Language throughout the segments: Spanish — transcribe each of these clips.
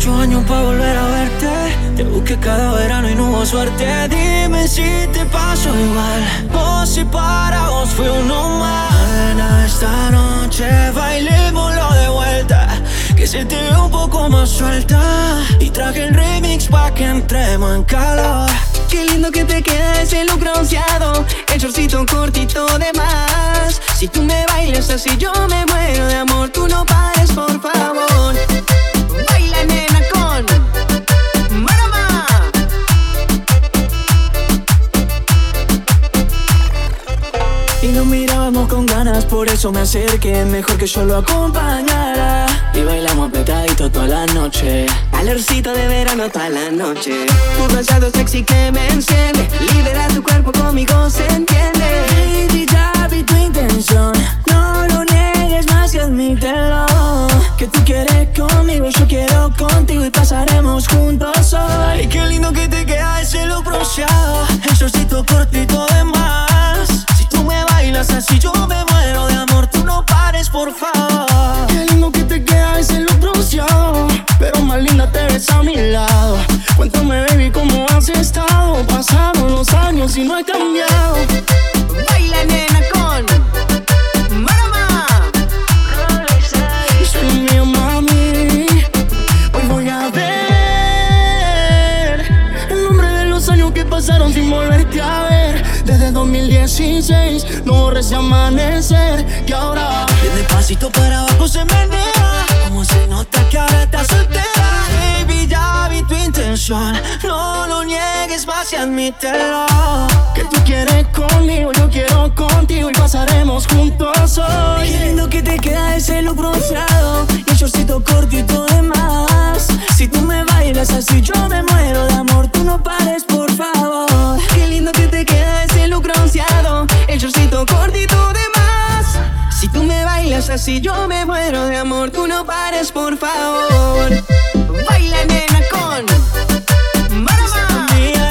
8 años para volver a verte. Te busqué cada verano y no hubo suerte. Dime si te pasó igual o si para vos fue uno más. Nena, esta noche bailémoslo de vuelta, que se te ve un poco más suelta. Y traje el remix pa' que entremos en calor. Qué lindo que te queda ese look bronceado, el shortcito cortito de más. Si tú me bailas así yo me muero de amor. Tú no pares, por favor. Baila, nena, con Marama. Y nos mirábamos con ganas, por eso me acerqué. Mejor que yo lo acompañara. Y bailamos apretadito toda la noche. Calorcito de verano toda la noche. Tu rosado sexy que me enciende. Libera tu cuerpo, conmigo se entiende. Baby, ya vi tu intención. No lo niegues más que admítelo. Que tú quieres conmigo, yo quiero contigo. Y pasaremos juntos hoy. Y qué lindo que te queda ese look bronceado, el shortcito cortito de más. Si tú me bailas así yo me muero de amor. Tú no pares, por favor. Qué lindo que te queda ese look bronceado, pero más linda te ves a mi lado. Cuéntame, baby, cómo has estado. Pasaron los años y no he cambiado. Baila, nena, con Marama. Soy mío, mami. Hoy voy a ver el nombre de los años que pasaron sin volverte a ver. Desde 2016 no borres ese amanecer. Que ahora de despacito para abajo se menea. Como se nota que ahora estás soltera. Baby, ya vi tu intención. No lo niegues más y admítelo. que tú quieres conmigo, yo quiero contigo. Y pasaremos juntos hoy. Qué lindo que te queda ese look bronceado y el shortcito cortito de más. Si tú me bailas así yo me muero de amor. Tú no pares, por favor. Qué lindo que te queda ese look bronceado, el shortcito cortito de más. Si tú me bailas así yo me muero de amor. Tú no pares, por favor. Baila, nena, con Marama.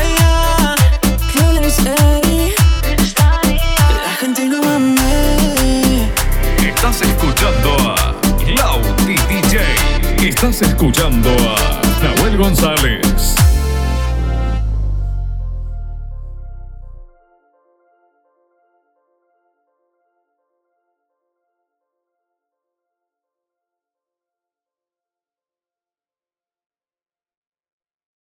La gente no mame. Estás escuchando a Lauti DJ. Estás escuchando a Nahuel González.